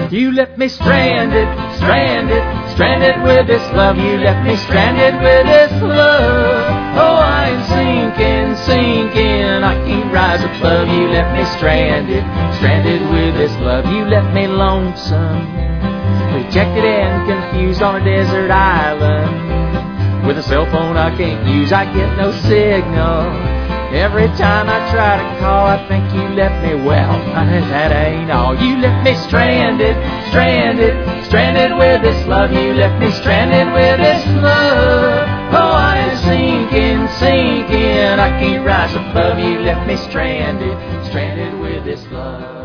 You left me stranded, stranded, stranded with this love. You left me stranded with this love. Oh, I am sinking, sinking, I can't rise above. You left me stranded, stranded with this love. You left me lonesome, rejected and confused on a desert island. With a cell phone I can't use, I get no signal. Every time I try to call, I think you left me. Well, that ain't all. You left me stranded, stranded, stranded with this love. You left me stranded with this love. Oh, I am sinking, sinking, I can't rise above. You left me stranded, stranded with this love.